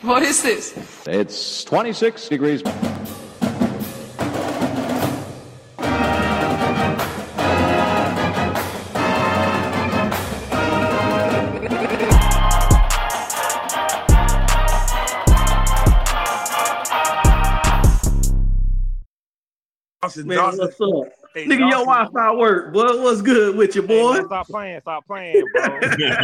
What is this? It's 26 degrees. Man, what's up? Hey, nigga, your Wi-Fi work, boy. What's good with you, boy? Hey, man, stop playing, bro.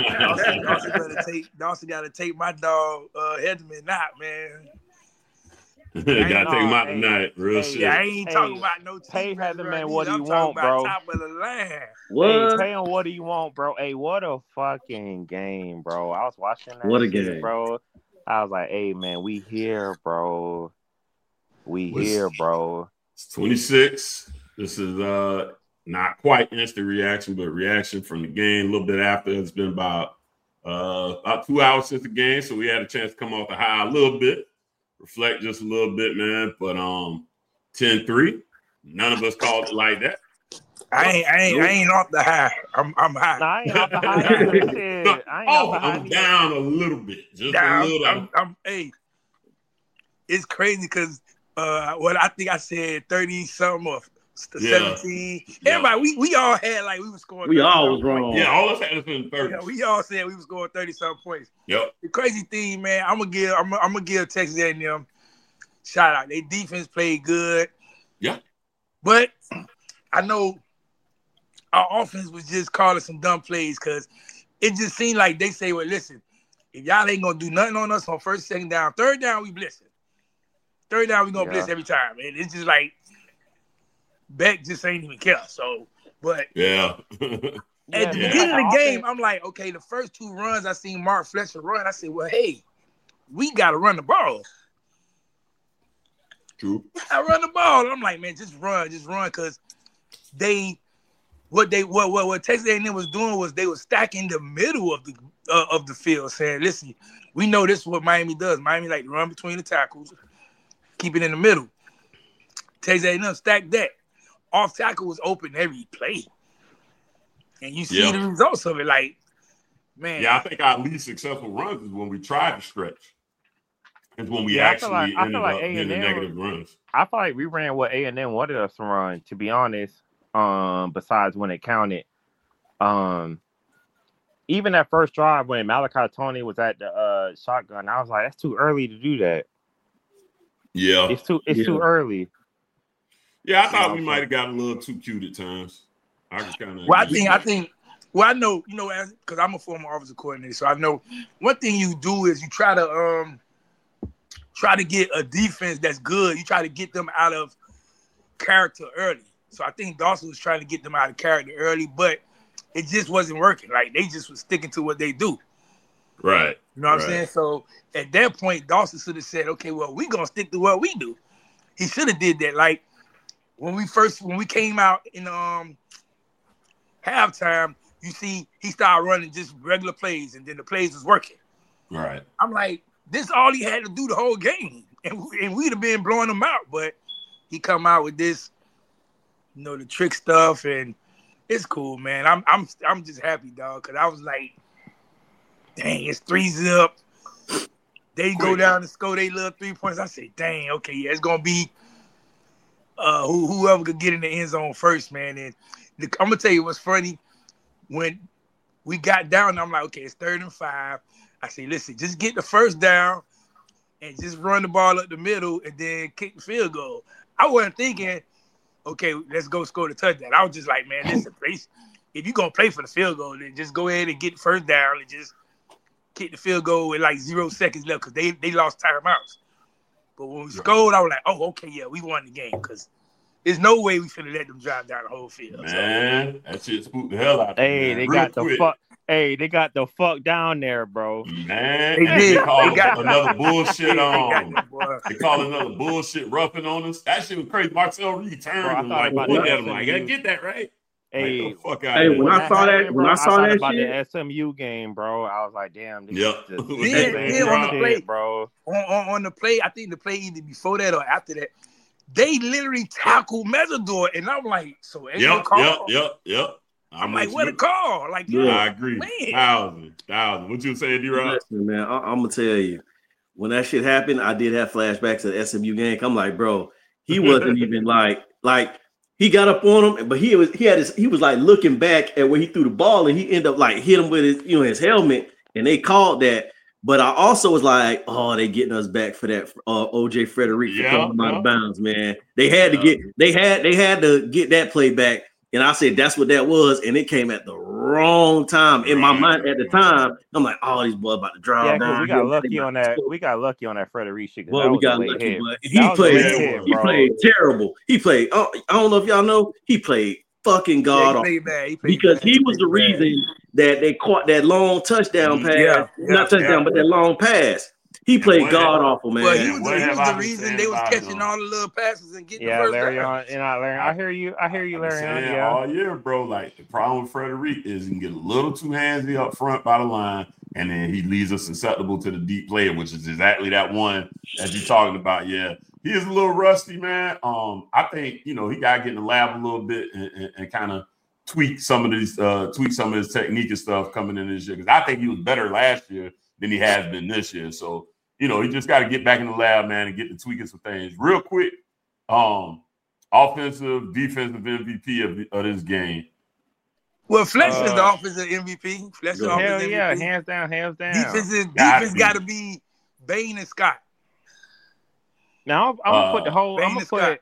Dawson got to take my dog Hedman out, man. Gotta take him out tonight, real shit. I ain't talking about no pay Hedman what do you I'm want, bro? Top of the line. What? Hey, pay him what do you want, bro? Hey, what a fucking game, bro. I was watching that what a shit, game, bro. I was like, hey, man, we here, bro. We here, bro. It's 26. This is not quite instant reaction, but reaction from the game a little bit after. It's been about 2 hours since the game, so we had a chance to come off the high a little bit, reflect just a little bit, man. But 10-3, none of us called it like that. I ain't off the high. I'm high. Nah, I ain't off the high. I'm down a little bit. Just down, a little. Hey, it's crazy because I think I said 30 something or 17. Yeah. Everybody, we all had like we were scoring. We all was wrong. Yeah, all of us had been 30. Yeah, we all said we was scoring 30 something points. Yep. The crazy thing, man, I'm gonna give Texas A&M shout out. Their defense played good. Yeah. But I know our offense was just calling some dumb plays because it just seemed like they say, well, listen, if y'all ain't gonna do nothing on us on first, second down, third down, we blitzing. Third down, we gonna blitz every time. And it's just like Beck just ain't even care. So, but at the beginning of the game, I'm like, okay, the first two runs I seen Mark Fletcher run. I said, well, hey, we gotta run the ball. True. I run the ball. And I'm like, man, just run, because what Texas A&M was doing was they were stacking the middle of the field, saying, listen, we know this is what Miami does. Miami like to run between the tackles, keep it in the middle. Texas A&M stacked that. Off tackle was open every play. And you see the results of it, like, man. Yeah, I think our least successful runs is when we tried to stretch. It's when we actually ended up getting the negative runs. I feel like we ran what A&M wanted us to run, to be honest, besides when it counted. Even that first drive when Malachi Tony was at the shotgun, I was like, that's too early to do that. Yeah. It's too early. Yeah, I thought we might have got a little too cute at times. I know, because I'm a former offensive coordinator, so I know one thing you do is you try to get a defense that's good. You try to get them out of character early. So I think Dawson was trying to get them out of character early, but it just wasn't working. Like, they just was sticking to what they do. Right. You know what I'm saying? So at that point, Dawson should have said, okay, well, we're going to stick to what we do. He should have did that. Like, when we came out in halftime, you see he started running just regular plays, and then the plays was working. Right. I'm like, this all he had to do the whole game, and we'd have been blowing him out. But he come out with this, the trick stuff, and it's cool, man. I'm just happy, dog, because I was like, dang, it's 3-0. They go down and score their little 3 points. I say, dang, okay, yeah, it's gonna be whoever could get in the end zone first, man. And I'm gonna tell you what's funny. When we got down, I'm like, okay, it's 3rd and 5. I say, listen, just get the first down and just run the ball up the middle and then kick the field goal. I wasn't thinking, okay, let's go score the touchdown. I was just like, man, listen, if you're gonna play for the field goal, then just go ahead and get the first down and just kick the field goal with like 0 seconds left because they lost timeouts. But when we scored, I was like, oh, okay, yeah, we won the game because there's no way we finna let them drive down the whole field. Man, that shit spooked the hell out of me. Hey, they got the fuck down there, bro. Man, they called another bullshit on. They called another bullshit roughing on us. That shit was crazy. Marcel Reed turned and like looked at him like, I get that right. Hey, like, fuck out when I saw that about shit, the SMU game, bro, I was like, damn. On the play, I think the play either before that or after that, they literally tackled Mesidor, and I'm like, so ain't no call. Yep. I'm like, what a call! Like, I agree. Thousand. What you saying, D-Rock? Listen, man, I'm gonna tell you, when that shit happened, I did have flashbacks of the SMU game. I'm like, bro, he wasn't even like he got up on him, but he was like looking back at where he threw the ball, and he ended up like hit him with his helmet, and they called that. But I also was like, oh, they getting us back for that OJ Frederick for throwing him out of bounds, man. They had to get that play back. And I said that's what that was, and it came at the wrong time. In my mind at the time, I'm like, "Oh, these boys about to drive down." Yeah, because we got lucky on that. We got lucky on that Frederick shit. Well, we got lucky, but he played terrible. He played. I don't know if y'all know. He played fucking god awful because he was the reason that they caught that long touchdown pass. Not touchdown, but that long pass. He played god awful, man. Well, he was the reason they was catching all the little passes and getting the first Larry, I hear you, Larry. All year, bro. Like the problem with Frederick is he can get a little too handsy up front by the line, and then he leaves us susceptible to the deep play, which is exactly that one that you're talking about. Yeah, he is a little rusty, man. I think he got to get in the lab a little bit and kind of tweak some of his technique and stuff coming in this year, because I think he was better last year than he has been this year. So, he just got to get back in the lab, man, and get to tweaking some things. Real quick, offensive, defensive MVP of this game. Well, Fletcher is the offensive MVP. Fletcher hell yeah, MVP. Hands down. Defense got to be Bain and Scott. Now I'm gonna put the whole. I'm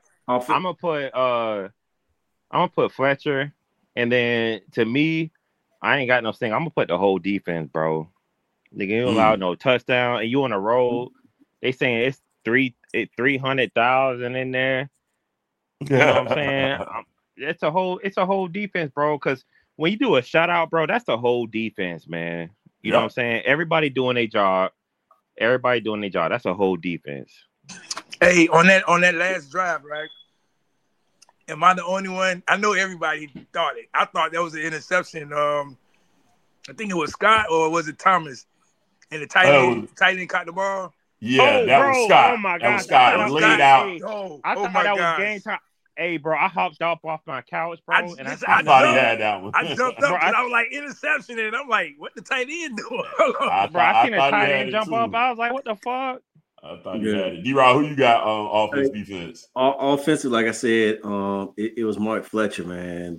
gonna put Fletcher, and then to me, I ain't got no thing. I'm gonna put the whole defense, bro. Nigga, you don't allow no touchdown, and you on the road. They saying it's 300,000 in there. You know what I'm saying? It's a whole defense, bro. Because when you do a shutout, bro, that's the whole defense, man. You know what I'm saying? Everybody doing their job. That's a whole defense. Hey, on that last drive, right? Am I the only one? I know everybody thought it. I thought that was an interception. I think it was Scott, or was it Thomas? And the tight end caught the ball. Yeah, that was Scott. Oh my God, that was Scott. Laid out. I thought that was game time. Hey, bro, I hopped off my couch, bro. I thought he had that one. I jumped up and I was like, interception, and I'm like, what the tight end doing? I seen a tight end jump up. I was like, what the fuck? I thought you had it. D-Rod, who you got on offense, defense? Offensive, like I said, it was Mark Fletcher, man.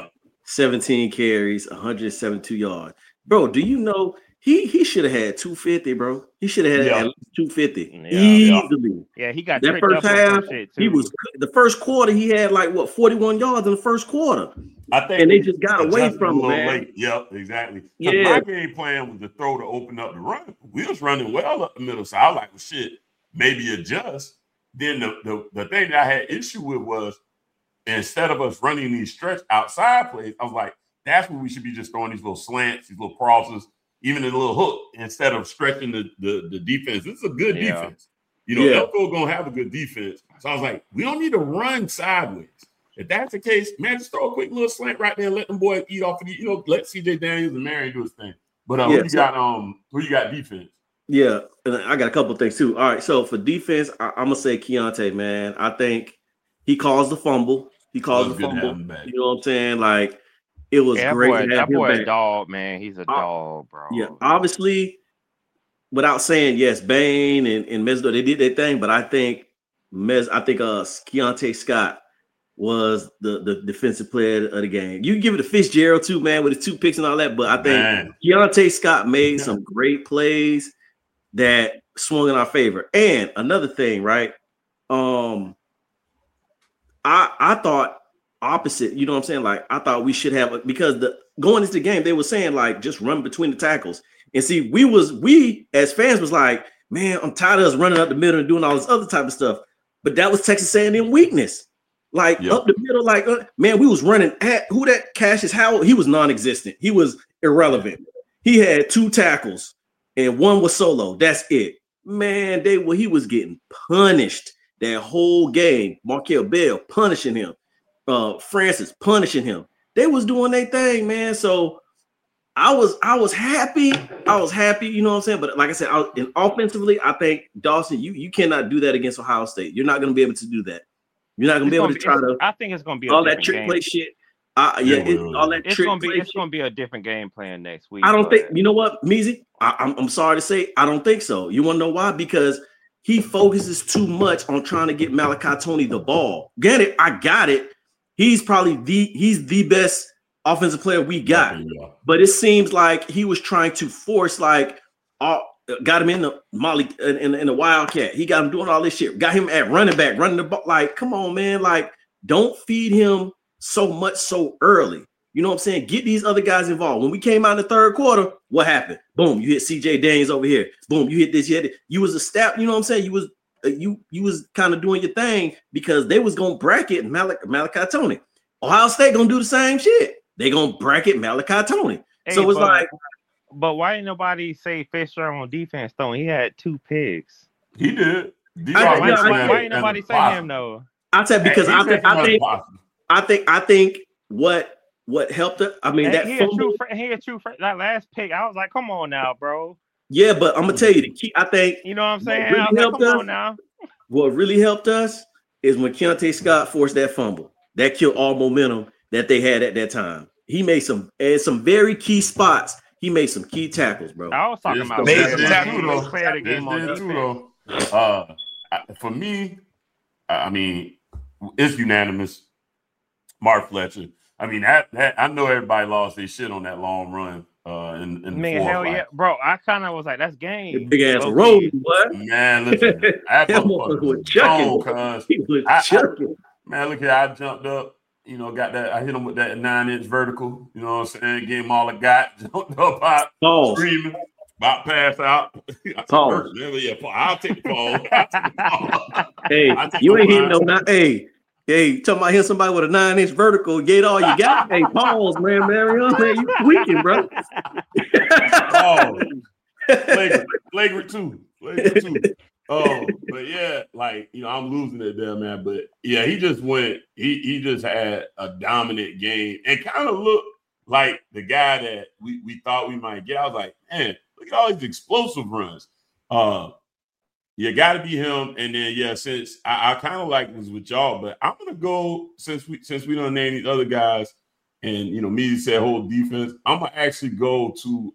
17 carries, 172 yards. Bro, do you know he should have had 250, bro? He should have had at least 250 easily. Yeah, he got that first half. He was the first quarter. He had 41 yards in the first quarter. I think, and they just got away from him, man. Late. Yep, exactly. My game plan was to throw to open up the run. We was running well up the middle, so I was like, well, shit, maybe adjust. Then the thing that I had issue with was, instead of us running these stretch outside plays, I was like, that's when we should be just throwing these little slants, these little crosses, even a little hook, instead of stretching the defense. This is a good defense. Elko going to have a good defense. So I was like, we don't need to run sideways. If that's the case, man, just throw a quick little slant right there and let them boys eat off of the, let CJ Daniels and Marion do his thing. But who you got defense? Yeah, and I got a couple of things too. All right, so for defense, I'm going to say Keontae, man. I think he caused the fumble. You know what I'm saying? It was great. That boy a dog, man. He's a dog, bro. Yeah, obviously, without saying yes, Bain and Mesdo, they did their thing, but I think Keontae Scott was the defensive player of the game. You can give it to Fitzgerald too, man, with his 2 picks and all that, but I think Keontae Scott made some great plays that swung in our favor. And another thing, right? I thought opposite, you know what I'm saying? I thought we should have, because going into the game, they were saying just run between the tackles. And see, we as fans was like, man, I'm tired of us running up the middle and doing all this other type of stuff. But that was Texas A&M weakness. Up the middle, man, we was running at who that Cassius Howard. He was non-existent. He was irrelevant. He had 2 tackles and 1 was solo. That's it. Man, he was getting punished that whole game. Markel Bell punishing him. Francis punishing him. They was doing their thing, man. So I was happy. You know what I'm saying? But like I said, offensively, I think Dawson, you cannot do that against Ohio State. You're not going to be able to do that. You're not going to be able to try to. I think it's going to be all that trick play shit. all that it's trick gonna be play it's shit. gonna be a different game plan next week. I don't but- think, you know what, Meezy? I'm sorry to say, I don't think so. You want to know why? Because he focuses too much on trying to get Malachi Tony the ball. Get it? I got it. He's probably the best offensive player we got. Yeah. But it seems like he was trying to force, like, got him in the Molly in the Wildcat. He got him doing all this shit. Got him at running back, running the ball. Like, come on, man. Like, don't feed him so much so early. You know what I'm saying? Get these other guys involved. When we came out in the third quarter, what happened? Boom, you hit CJ Daniels over here. Boom, you hit this, you hit it. You was a step, you know what I'm saying? You was kind of doing your thing because they was gonna bracket Malachi Tony. Ohio State gonna do the same shit. They gonna bracket Malachi Tony. Hey, so it's like, but why didn't nobody say Fisher on defense though? He had 2 picks. He did. Why ain't nobody say him though? I said because I think what helped it. I mean, that he a true that last pick. I was like, come on now, bro. Yeah, but I'm gonna tell you the key. I think you know what I'm saying. Really come on now. What really helped us is when Keontae Scott forced that fumble. That killed all momentum that they had at that time. He made some very key spots. He made some key tackles, bro. I was talking about player the game on defense. For me, I mean, it's unanimous. Mark Fletcher. I mean, that I know everybody lost their shit on that long run. In Man, hell yeah, bro! I kind of was like, "That's game." Big ass rolling, what? Man, listen, that motherfucker was chucking. Man, look here, I jumped up. You know, got that. I hit him with that 9-inch vertical. You know what I'm saying? Gave him all I got. Jumped up out, screaming, about pass out. I'll take the ball. Hey, you ain't hitting no. Hey, talking about hitting somebody with a 9-inch vertical, get all you got. Hey, pause, man, Marion, man, you tweaking, bro. Flagrant too. But yeah, like, you know, I'm losing it there, man. But yeah, he just went. He just had a dominant game and kind of looked like the guy that we thought we might get. I was like, man, look at all these explosive runs. You got to be him, and then since I kind of like was with y'all, but I'm gonna go since we don't name these other guys, and you know, me said whole defense. I'm gonna actually go to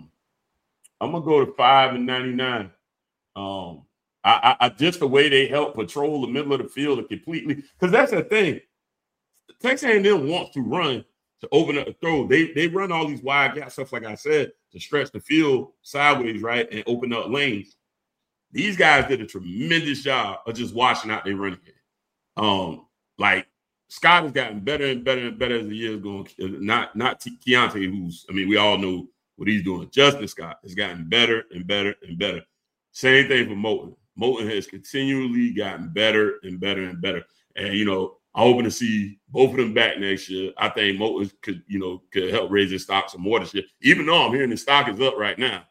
5 and 99. I just the way they help patrol the middle of the field completely, because that's the thing. Texas A&M wants to run to open up the throw. They run all these wide gap stuff, like I said, to stretch the field sideways, right, and open up lanes. These guys did a tremendous job of just watching out their running game. Like Scott has gotten better and better and better as the years going. Not Keontae, who's, I mean, we all know what he's doing. Justin Scott has gotten better and better and better. Same thing for Moulton. Moulton has continually gotten better and better and better. And, you know, I'm hoping to see both of them back next year. I think Moulton could help raise his stock some more this year. Even though I'm hearing his stock is up right now.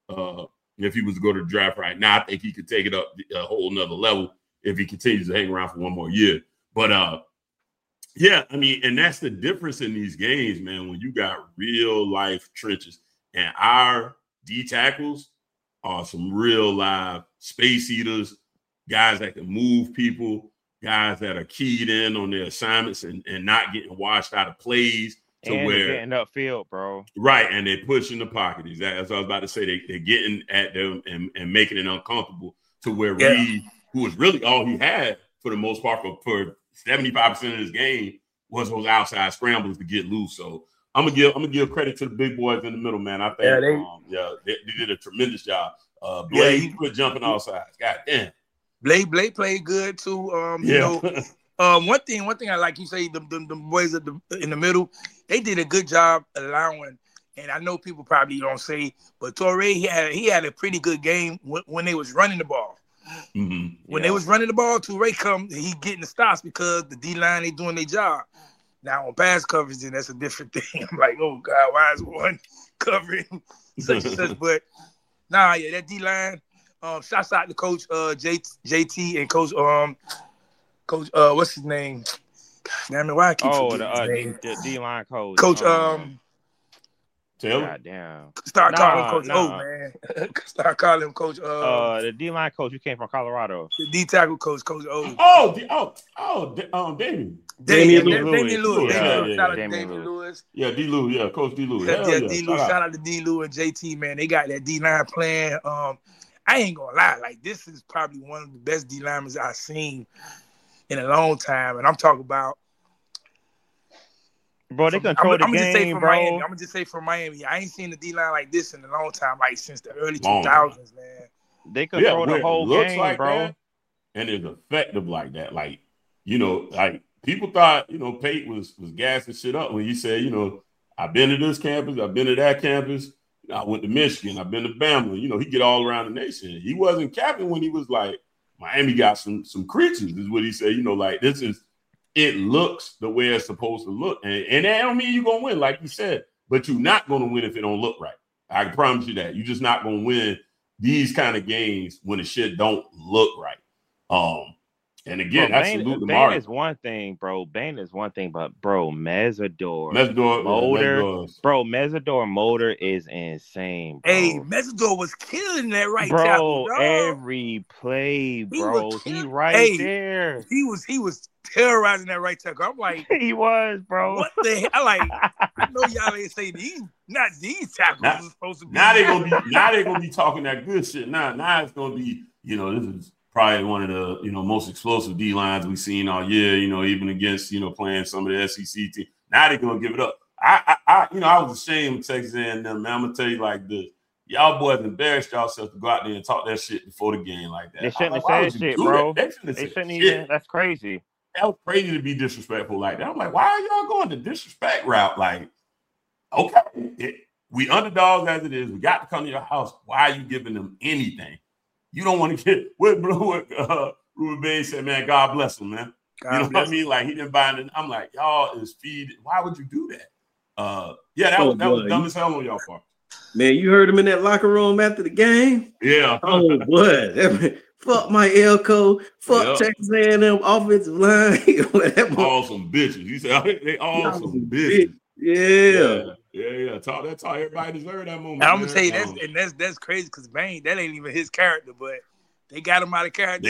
If he was to go to the draft right now, I think he could take it up a whole nother level if he continues to hang around for one more year. But, yeah, I mean, and that's the difference in these games, man, when you got real life trenches. And our D tackles are some real live space eaters, guys that can move people, guys that are keyed in on their assignments and not getting washed out of plays. And they're getting upfield, bro. Right, and they're pushing the pocket. That's what I was about to say. They're getting at them and making it uncomfortable to where Reed, who was really all he had for the most part for 75% of his game, was those outside scrambles to get loose. So I'm gonna give credit to the big boys in the middle, man. I think they did a tremendous job. Blade, he quit jumping all sides. God damn. Blade played good too. You know. One thing I like, you say the boys in the middle, they did a good job allowing, and I know people probably don't say, but Torrey, he had a pretty good game when they was running the ball. Mm-hmm. When they was running the ball, Torrey he getting the stops because the D-line, they doing their job. Now on pass coverage, then that's a different thing. I'm like, oh God, why is one covering such and such? But that D-line, shouts out to Coach JT and Coach Coach, what's his name? Damn it, why I keep forgetting his name? The D-line coach. Coach, Taylor? Goddamn. Start calling Coach O, man. Start calling him Coach. The D-line coach who came from Colorado. The D-tackle coach, Coach O. Damian Lewis. Yeah. Shout out to Damian Lewis. Yeah, D. Lewis. Yeah, Coach D. Lewis. Yeah, D. Lewis. Shout out to D. Lewis and JT, man. They got that D-line plan. I ain't gonna lie. Like, this is probably one of the best D-linemen I've seen in a long time. And I'm talking about. Bro, they control the game, bro. I'm gonna just say from Miami. I ain't seen the D-line like this in a long time, like since the early 2000s, man. They control the whole game, like bro. That, and it's effective like that. Like, you know, like people thought, you know, Pate was gassing shit up when you said, you know, I've been to this campus, I've been to that campus, I went to Michigan, I've been to Bama. You know, he get all around the nation. He wasn't capping when he was like, Miami got some creatures, is what he said. You know, like it looks the way it's supposed to look. And that don't mean you're going to win, like you said, but you're not going to win if it don't look right. I can promise you that. You're just not going to win these kind of games when the shit don't look right. And again, bro, that's salute Bane is one thing, bro. Bane is one thing, but bro, Mesidor motor is insane, bro. Hey, Mesidor was killing that right bro, tackle, dog. Every play, bro. He right there. He was terrorizing that right tackle. I'm like, he was, bro. What the hell? I know y'all ain't say these tackles are supposed to be. Now they're gonna be talking that good shit. Now it's gonna be, you know, this is probably one of the, you know, most explosive D lines we've seen all year, you know, even against, you know, playing some of the SEC team. Now they're gonna give it up. I was ashamed of Texas A&M, man. I'm gonna tell you like this. Y'all boys embarrassed yourselves to go out there and talk that shit before the game like that. They shouldn't have said shit, bro. They shouldn't even. That's crazy. That was crazy to be disrespectful like that. I'm like, why are y'all going the disrespect route? Like, okay, we underdogs as it is. We got to come to your house. Why are you giving them anything? You don't want to get what Ruben Bain said, man, God bless him, man. You know what I mean? Like, he didn't buy it. I'm like, y'all is feed. Why would you do that? That was dumb as hell on y'all part. Man, you heard him in that locker room after the game? Yeah. Oh, boy. Fuck Mike Elko. Fuck Texas A&M offensive line. All some bitches. You said they all some bitches. Yeah. Talk everybody deserve that moment. I'm gonna tell you that's crazy because Bane, that ain't even his character, but they got him out of character.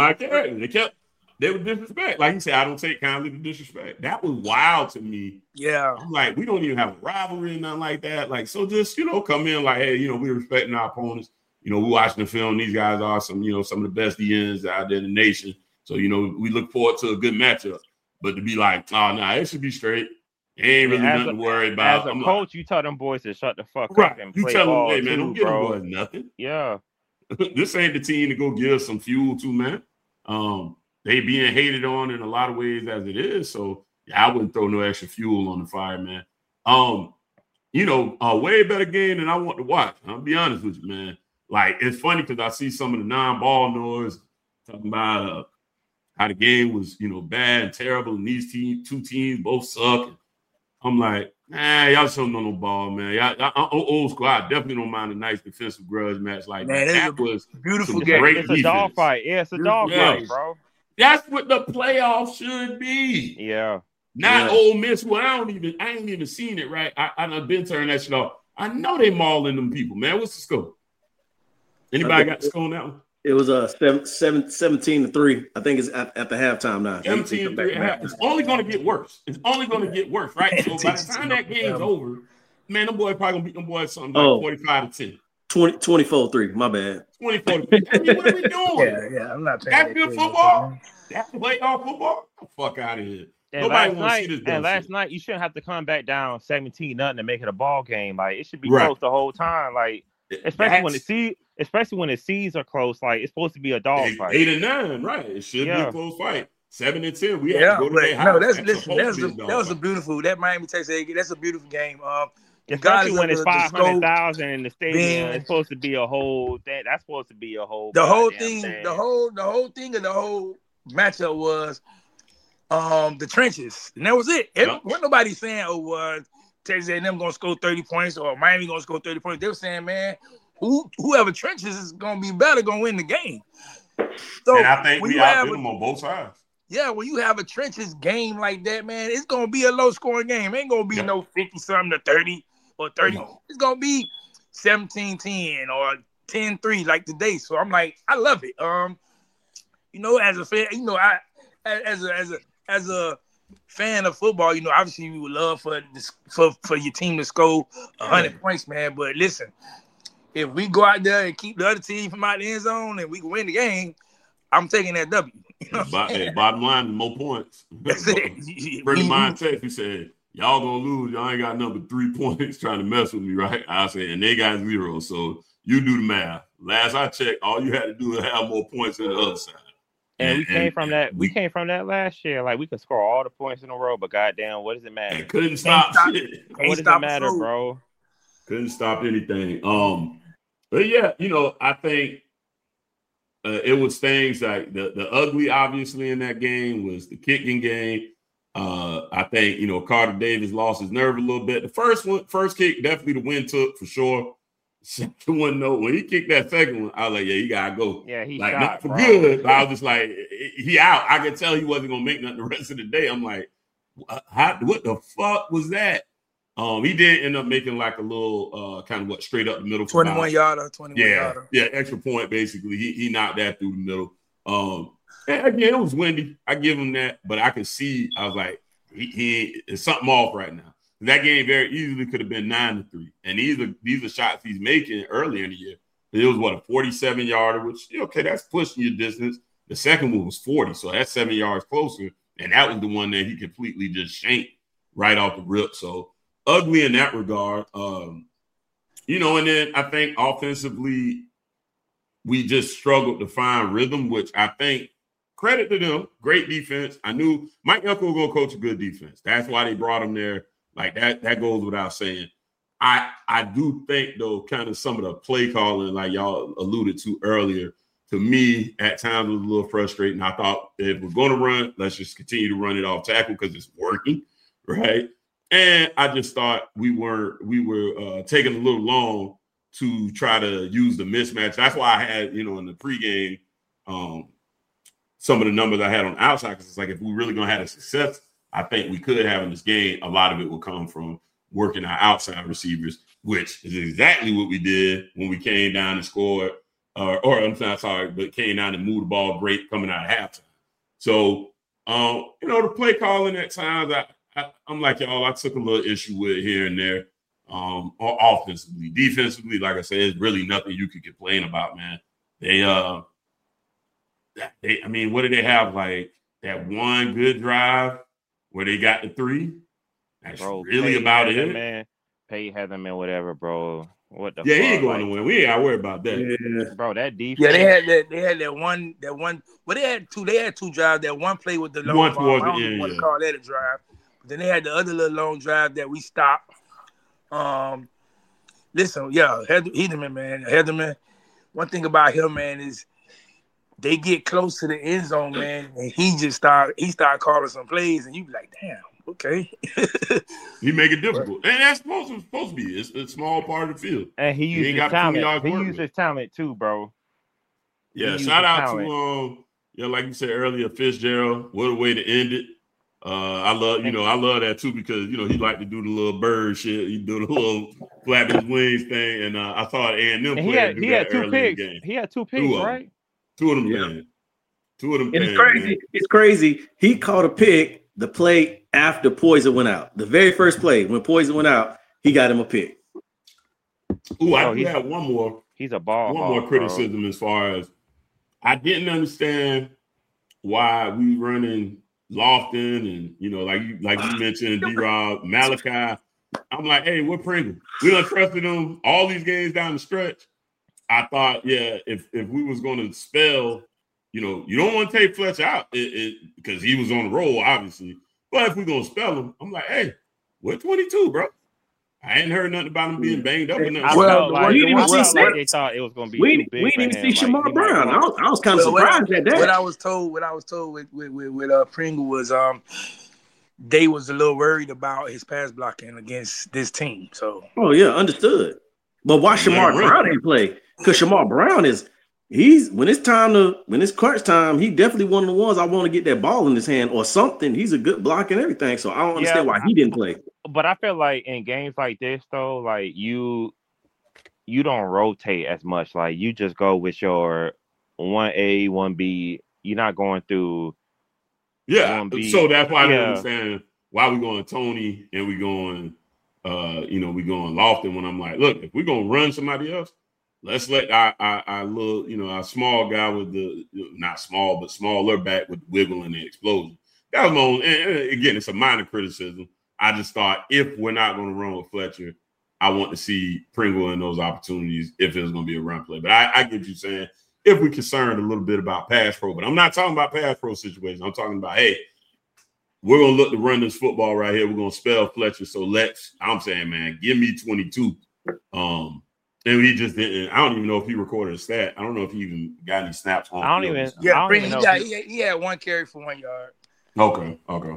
They were disrespect. Like you said, I don't take kindly to disrespect. That was wild to me. Yeah. I'm like, we don't even have a rivalry and nothing like that. Like, so just, you know, come in like, hey, you know, we're respecting our opponents. You know, we're watching the film. These guys are some of the best DNs out there in the nation. So, you know, we look forward to a good matchup. But to be like, oh, nah, it should be straight. Ain't really nothing to worry about. As a coach, you tell them boys to shut the fuck up and play ball. Hey, man, don't give them boys nothing. Yeah. This ain't the team to go give some fuel to, man. They being hated on in a lot of ways as it is. So, yeah, I wouldn't throw no extra fuel on the fire, man. You know, a way better game than I want to watch. I'll be honest with you, man. Like, it's funny because I see some of the non-ball noise talking about how the game was, you know, bad and terrible, and these two teams both suck. And I'm like, y'all just don't know no ball, man. I'm old school. I definitely don't mind a nice defensive grudge match like that. That was beautiful game. Great it's a dog fight. Yeah, it's a dog fight, bro. That's what the playoffs should be. Yeah. Not Ole Miss. Well, I ain't even seen it, right? I've been turning that shit off. I know they mauling them people, man. What's the score? Anybody got the score on that one? It was 17-3. I think it's at the halftime now. 17-3. It's only going to get worse. It's only going to get worse, right? So by the time that game's over, man, them boys probably going to beat them boys something like 45-10. 24-3. My bad. 24-3. I mean, what are we doing? Yeah. I'm not. That's good football. That's playoff football. Get the fuck out of here. And nobody wants to see this. And last night, you shouldn't have to come back down 17-0 to make it a ball game. Like, it should be close the whole time. Like, especially when the seeds are close, like it's supposed to be a dog fight. 8-9, right? It should be a close fight. 7-10. We have to go to their house. No, that was a beautiful. That Miami Texas, that's a beautiful game. Especially when it's 500,000 in the stadium, it's supposed to be a whole. That's supposed to be a whole. The whole thing, the whole thing, and the whole matchup was the trenches, and that was it. Wasn't nobody saying, Texas A&M gonna score 30 points or Miami gonna score 30 points. They were saying, man, whoever trenches is gonna be better, gonna win the game. So and I think we outdid them on both sides. Yeah, when you have a trenches game like that, man, it's gonna be a low scoring game. It ain't gonna be no 50-something to 30 or 30. It's gonna be 17-10 or 10-3 like today. So I'm like, I love it. As a fan, I as a fan of football, obviously we would love for your team to score 100 points, man. But listen, if we go out there and keep the other team from out the end zone and we can win the game, I'm taking that W. Bottom line, more points. That's it. Friend of mine text, he said, y'all gonna lose. Y'all ain't got number 3 points trying to mess with me, right? I said, and they got 0. So you do the math. Last I checked, all you had to do was have more points than the other side. And we came from that. We came from that last year. Like we could score all the points in a row, but goddamn, what does it matter? Couldn't stop shit. What does it matter, bro? Couldn't stop anything. But yeah, I think it was things like the ugly, obviously, in that game was the kicking game. I think Carter Davis lost his nerve a little bit. The first kick, definitely the win took for sure. Second one, no. When he kicked that second one, I was like, yeah, he gotta go. Yeah, he like shot, not for bro. good. But I was just like, he out. I could tell he wasn't gonna make nothing the rest of the day. I'm like, what the fuck was that? He did end up making like a little kind of straight up the middle. 21 yarder. Yeah, extra point basically. He knocked that through the middle. And again, it was windy. I give him that, but I could see. I was like, he is something off right now. That game very easily could have been 9-3, and these are shots he's making earlier in the year. It was a 47-yarder, which okay, that's pushing your distance. The second one was 40, so that's 7 yards closer, and that was the one that he completely just shanked right off the rip. So ugly in that regard, and then I think offensively we just struggled to find rhythm, which I think credit to them, great defense. I knew Mike Elko was gonna coach a good defense. That's why they brought him there. Like that goes without saying. I do think though, kind of some of the play calling, like y'all alluded to earlier, to me at times was a little frustrating. I thought if we're going to run, let's just continue to run it off tackle because it's working, right? And I just thought we were taking a little long to try to use the mismatch. That's why I had in the pregame some of the numbers I had on the outside, because it's like if we really gonna have a success, I think we could have in this game. A lot of it will come from working our outside receivers, which is exactly what we did when we came down and scored, but came down and moved the ball great coming out of halftime. So, the play calling at times, I'm like y'all, I took a little issue with it here and there. Offensively, defensively, like I said, it's really nothing you could complain about, man. What did they have? Like that one good drive where they got the 3. That's really about it, man. Pay had them in whatever, bro. What the? Yeah, he ain't going to win. We ain't got to worry about that, yeah. Bro. That defense. Yeah, they had that one. Well, they had two drives. That one play with the long ball. I don't even want to call that a drive. But then they had the other little long drive that we stopped. Listen, yeah, Heatherman, man. Heatherman. One thing about him, man, is they get close to the end zone, man, and he start calling some plays, and you be like, damn, okay. He make it difficult, and that's supposed to be. It's a small part of the field, and he used his talent. He used his talent too, bro. Yeah, shout out to like you said earlier, Fitzgerald. What a way to end it. I love that too, because he like to do the little bird shit. He do the little flapping his wings thing, and I thought A&M played he had 2 picks. He had 2 picks, right? 2 of them, man. 2 of them. And it's crazy. Man. It's crazy. He caught a pick the play after Poison went out. The very first play when Poison went out, he got him a pick. Ooh, I do have one more. He's a ball. One more criticism, as far as I didn't understand why we running Lofton and like you mentioned, D-Rob, Malachi. I'm like, hey, we're Pringle. We done trusted him all these games down the stretch. I thought, if we was going to spell, you don't want to take Fletcher out because he was on the roll, obviously. But if we're going to spell him, I'm like, hey, we're 22, bro. I ain't heard nothing about him being banged up. Or nothing. They thought it was going to be too big. We didn't even see Shamar Brown. I was kind of surprised at that. What I was told with Pringle was they was a little worried about his pass blocking against this team. So understood. But why Shamar Brown ain't play? Because Shamar Brown is when it's crunch time, he definitely one of the ones I want to get that ball in his hand or something. He's a good block and everything. So I don't understand why he didn't play. But I feel like in games like this, though, like you don't rotate as much. Like you just go with your 1A, 1B. You're not going through. Yeah. 1B. So that's why I don't understand why we going Tony and we going, we going Lofton when I'm like, look, if we're going to run somebody else, let's let our little, our small guy with the, not small, but smaller back with the wiggle and the explosion. That was my own, and again, it's a minor criticism. I just thought if we're not going to run with Fletcher, I want to see Pringle in those opportunities if it's going to be a run play. But I get you saying if we're concerned a little bit about pass pro, but I'm not talking about pass pro situations. I'm talking about, hey, we're going to look to run this football right here. We're going to spell Fletcher. So I'm saying, man, give me 22. And he just didn't. I don't even know if he recorded a stat. I don't know if he even got any snaps on. I don't even. Yeah, I don't even know he had 1 carry for 1 yard. Okay.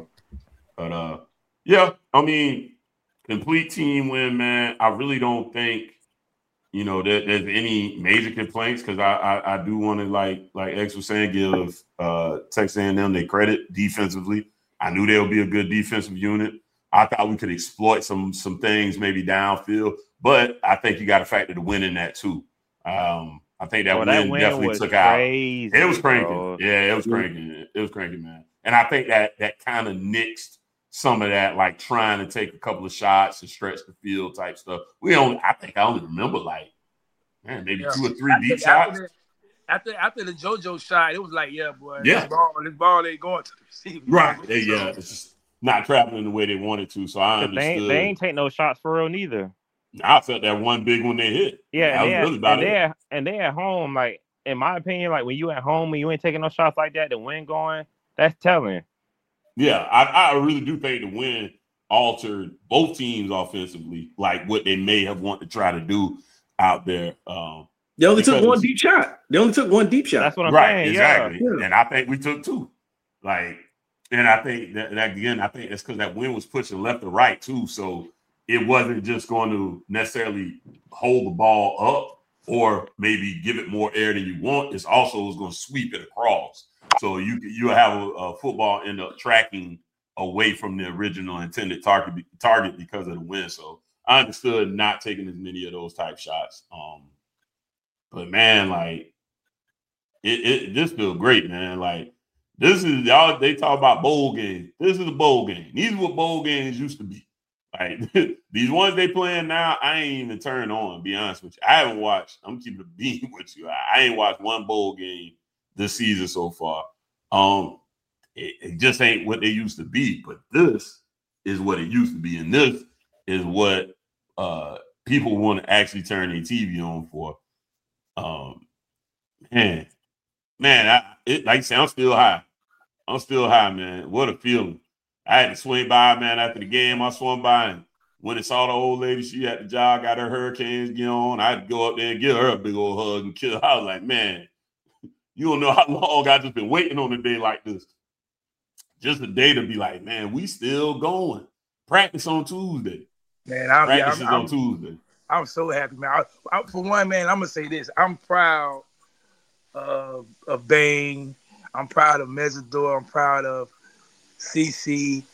But yeah, I mean, complete team win, man. I really don't think, that there's any major complaints because I do want to like X was saying, give Texas A&M their credit defensively. I knew they would be a good defensive unit. I thought we could exploit some things maybe downfield, but I think you got to factor the win in that too. I think that win definitely took crazy, out. It was cranking. Bro. Yeah, it was cranking. It was cranking, man. And I think that kind of nixed some of that, like trying to take a couple of shots and stretch the field type stuff. I think I only remember maybe 2 or 3 deep shots. After the JoJo shot, it was like, yeah, boy, this ball ain't going to the receiver. Right. It's just not traveling the way they wanted to. So I understood. They ain't take no shots for real neither. I felt that one big one they hit. Yeah, and they at home, like, in my opinion, like when you at home and you ain't taking no shots like that, the win going, that's telling. Yeah, I really do think the win altered both teams offensively, like what they may have wanted to try to do out there. They only took one deep shot. That's what I'm saying. Exactly. Yeah. And I think we took 2. And I think that again, I think that's because that wind was pushing left to right too. So it wasn't just going to necessarily hold the ball up or maybe give it more air than you want. It's also was going to sweep it across. So you have a football end up tracking away from the original intended target because of the wind. So I understood not taking as many of those type shots. But man, like it just feels great, man. Like this is y'all. They talk about bowl games. This is a bowl game. These are what bowl games used to be. Like these ones they playing now, I ain't even turned on. To be honest with you, I haven't watched. I'm keeping a beat with you. I ain't watched one bowl game this season so far. It just ain't what they used to be. But this is what it used to be, and this is what people want to actually turn their TV on for. Man, like I say, I'm still high. Man. What a feeling. I had to swing by, man, after the game. I swung by and when I saw the old lady, she had to jog, got her Hurricanes gear on. I had to go up there and give her a big old hug and kiss her. I was like, man, you don't know how long I just been waiting on a day like this. Just a day to be like, man, we still going. Practice on Tuesday. Man, Practice is on Tuesday. I'm so happy, man. For one, man, I'm going to say this. I'm proud of Bang. I'm proud of Mesidor. I'm proud of CC,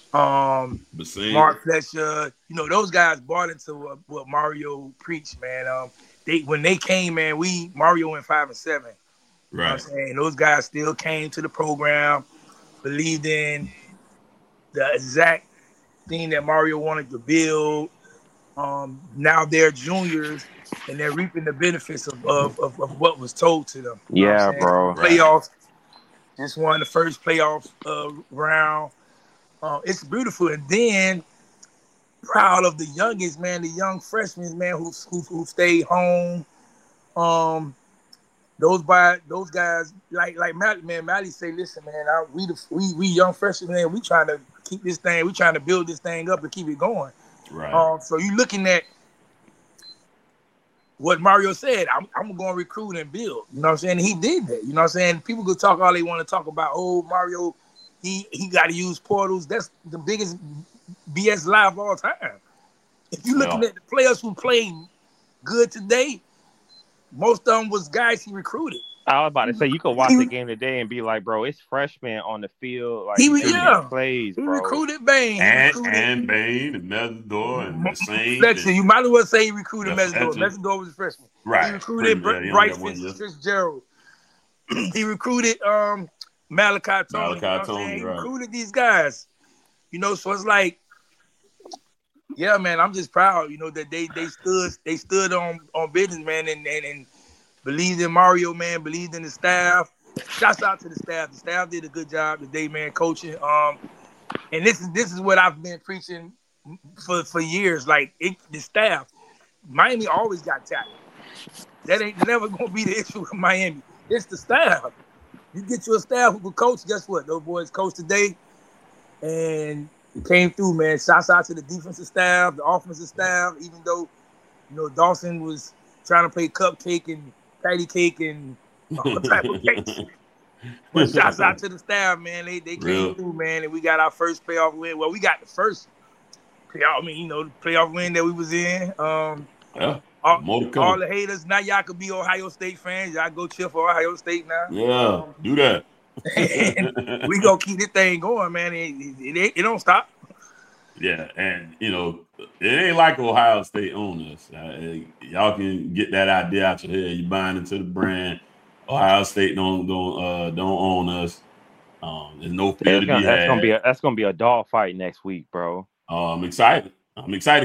Mark Fletcher. Those guys bought into what Mario preached, man. When they came, man, Mario went 5-7. Right. You know what I'm saying? Those guys still came to the program, believed in the exact thing that Mario wanted to build. Now they're juniors and they're reaping the benefits of what was told to them. Yeah, bro. Playoffs. Just won the first playoff round. It's beautiful. And then proud of the youngest, man, the young freshmen, man, who stayed home. Those guys, like Mally say, listen, man, we young freshmen, man, we trying to keep this thing, we trying to build this thing up and keep it going. Right. So you looking at what Mario said, I'm going to recruit and build. You know what I'm saying? He did that. You know what I'm saying? People could talk all they want to talk about. Oh, Mario, he got to use portals. That's the biggest BS lie of all time. If you're looking at the players who played good today, most of them was guys he recruited. I was about to say you could watch the game today and be like, bro, it's freshmen on the field. Like he plays, he bro. recruited Bain. And Bain and Mesendor and the same. Flexen, you might as well say he recruited Mesendor. Mesendor was a freshman. Right. He recruited Bryce Fitzgerald. He recruited Malachi Tony. He recruited these guys. So it's like, yeah, man, I'm just proud, that they stood on business, man, and believed in Mario, man, believed in the staff. Shouts out to the staff. The staff did a good job today, man, coaching. And this is what I've been preaching for years. Like the staff, Miami always got talent. That ain't never gonna be the issue with Miami. It's the staff. You get you a staff who can coach. Guess what? Those boys coached today, and it came through, man. Shouts out to the defensive staff, the offensive staff. Even though Dawson was trying to play cupcake and patty cake and all type of cakes. But shouts out to the staff, man. They came through, man, and we got our first playoff win. Well, we got the first playoff. The playoff win that we was in. All the haters, now y'all could be Ohio State fans. Y'all go cheer for Ohio State now. Yeah, do that. And we gonna keep this thing going, man. It don't stop. Yeah, and it ain't like Ohio State owns us. Y'all can get that idea out your head. You buying into the brand. Ohio State don't own us. There's no fear to be had. That's gonna be a dog fight next week, bro. I'm excited. We still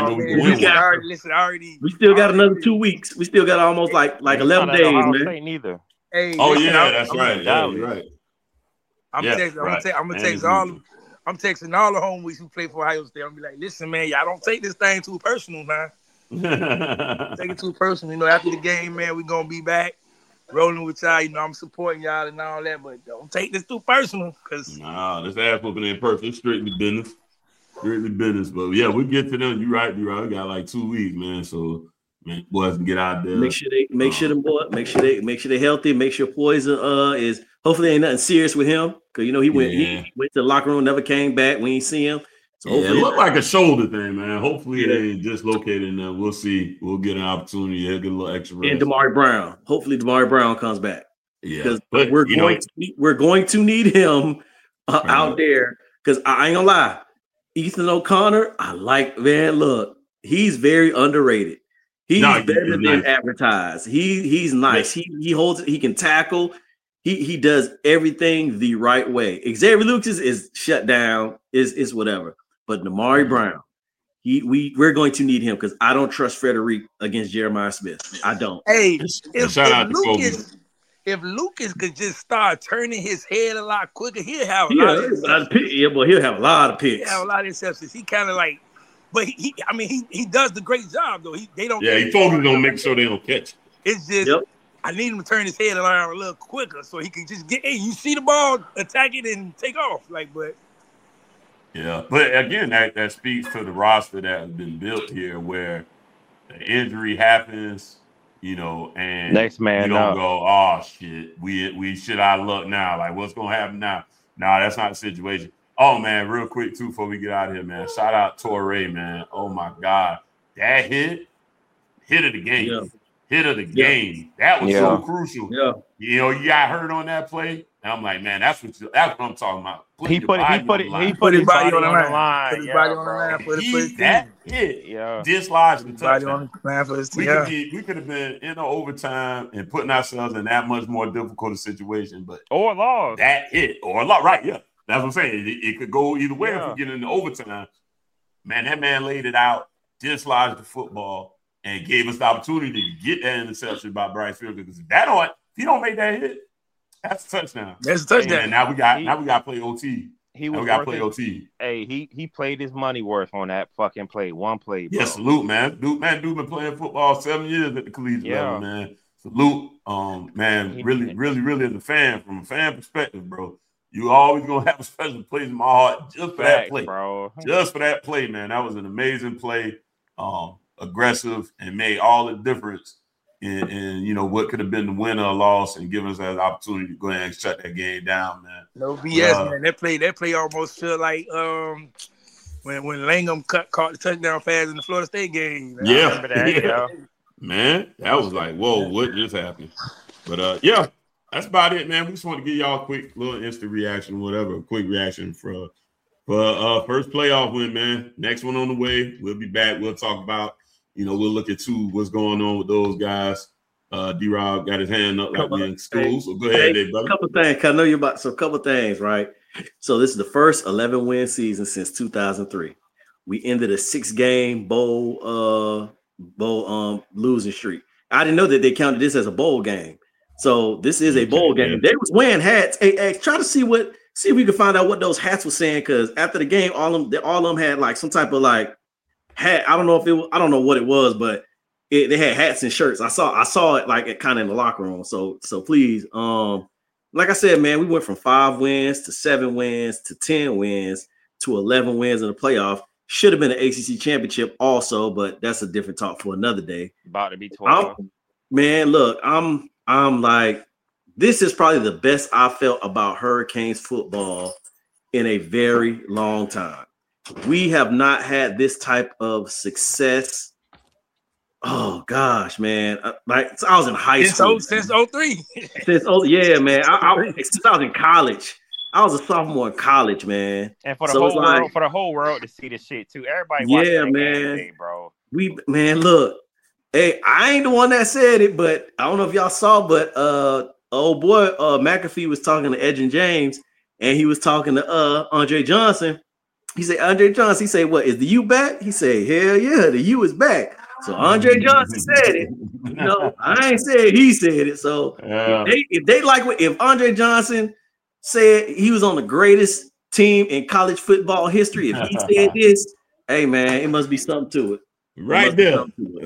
got another 2 weeks. We still got almost like 11 days, man. State neither. Hey, that's right. Yeah, you're right. I'm texting all the homies who play for Ohio State. I'm gonna be like, listen, man, y'all don't take this thing too personal, man. Take it too personal. After the game, man, we're gonna be back rolling with y'all. I'm supporting y'all and all that, but don't take this too personal, cause this ass whooping ain't personal. Strictly business. But yeah, we'll get to them. You're right. We got like 2 weeks, man. So man, boys can get out there. Make sure they're healthy. Make sure Poison is hopefully ain't nothing serious with him, because he went to the locker room, never came back. We ain't see him. So it looked like a shoulder thing, man. Hopefully it ain't dislocated, and we'll see. We'll get an opportunity. He'll get a little extra rest. And Damari Brown. Hopefully Damari Brown comes back. Yeah, because we're going to need him out there. Because I ain't gonna lie, Ethan O'Connor, look, he's very underrated. He's better than advertised. He's nice. He holds it. He can tackle. He does everything the right way. Xavier Lucas is shut down. Is whatever. But Damari Brown, we're going to need him, because I don't trust Frederick against Jeremiah Smith. I don't. Hey, if Lucas could just start turning his head a lot quicker, he'll have a lot of picks. Yeah, but he'll have a lot of picks. He'll have a lot of interceptions. He kind of like, but he does the great job though. They don't. Yeah, he told me to make sure they don't catch. It's just I need him to turn his head around a little quicker so he can just get. Hey, you see the ball, attack it and take off. But again, that speaks to the roster that has been built here, where the injury happens. And next man, you don't go, oh shit, we shit out of luck now. Like, what's gonna happen now? No, that's not the situation. Oh man, real quick too, before we get out of here, man. Shout out Torrey, man. Oh my God, that hit of the game, game. That was so crucial. Yeah, you got hurt on that play, and I'm like, man, that's what I'm talking about. He put his body on the line. That hit dislodged the touchdown. We could have been in the overtime and putting ourselves in that much more difficult a situation, or lost. That hit or lost, right? Yeah, that's what I'm saying. It could go either way if we get into overtime. Man, that man laid it out, dislodged the football, and gave us the opportunity to get that interception by Bryce Field. Because if he don't make that hit, that's a touchdown. That's a touchdown. And now we got to play OT. We got to play OT. Hey, he played his money worth on that fucking play. One play, bro. Yeah, salute, man. Dude been playing football 7 years at the collegiate level, man. Salute, man. Really, as a fan, from a fan perspective, bro, you always gonna have a special place in my heart just for that play, bro. Just for that play, man. That was an amazing play. Aggressive, and made all the difference in what could have been the win or loss, and giving us that opportunity to go ahead and shut that game down, man. No BS, man. That play almost felt like when Langham caught the touchdown pass in the Florida State game. Man. Yeah. Man, that was like, whoa, what just happened? But yeah, that's about it, man. We just want to give y'all a quick little instant reaction, whatever, a quick reaction for first playoff win, man. Next one on the way. We'll be back. We'll talk about, we'll look at what's going on with those guys. D-Rob got his hand up like we're in school. So go ahead, brother. A couple things. I know you're about a couple things, right? So this is the first 11-win season since 2003. We ended a 6-game bowl losing streak. I didn't know that they counted this as a bowl game. So this is a bowl game. They was wearing hats. Hey, try to see if we can find out what those hats were saying, because after the game, all of them had like some type of like hat. I don't know what it was, but they had hats and shirts. I saw it like kind of in the locker room. So please, like I said, man, we went from 5 wins to 7 wins to 10 wins to 11 wins in the playoff. Should have been an ACC championship also, but that's a different talk for another day. About to be 12. Man, look, I'm like, this is probably the best I felt about Hurricanes football in a very long time. We have not had this type of success. Oh gosh, man! Like I was in high school since 03. Since man. Since I was in college. I was a sophomore in college, man. And for the whole world to see this shit too. Everybody watching that game today, bro. Look, hey, I ain't the one that said it, but I don't know if y'all saw, but old boy McAfee was talking to Edgerrin James, and he was talking to Andre Johnson. He said, Andre Johnson, he said, what, is the U back? He said, hell yeah, the U is back. So Andre Johnson said it. I ain't said he said it. So if Andre Johnson said he was on the greatest team in college football history, if he said this, hey man, it must be something to it. Right there.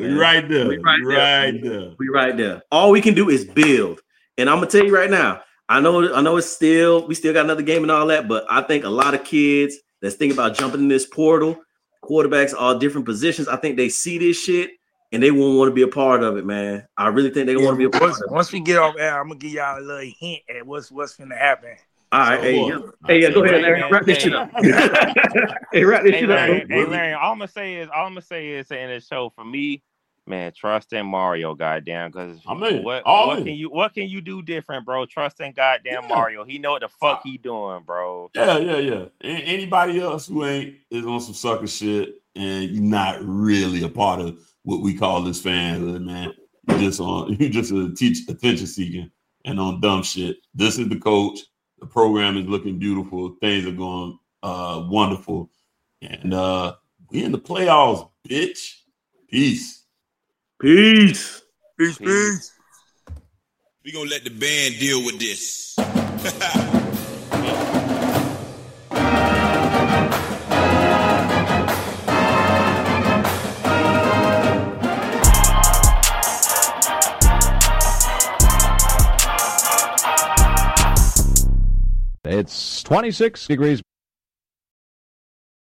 We right there. All we can do is build. And I'm gonna tell you right now, I know we still got another game and all that, but I think a lot of kids that's thinking about jumping in this portal, quarterbacks, all different positions, I think they see this shit and they won't want to be a part of it, man. I really think they want to be a part of it. Once we get off air, I'm gonna give y'all a little hint at what's gonna happen. All right, go ahead, Larry. Wrap this shit up. Wrap this shit up. Hey, Larry, all I'm gonna say is in the show for me, man, trust in Mario, goddamn, because what can you do different, bro? Trust in goddamn Mario. He know what the fuck he doing, bro. Yeah. Anybody else who is on some sucker shit and you're not really a part of what we call this fanhood, man. You just attention seeking and on dumb shit. This is the coach. The program is looking beautiful. Things are going wonderful. And we in the playoffs, bitch. Peace. We gonna let the band deal with this. It's 26 degrees.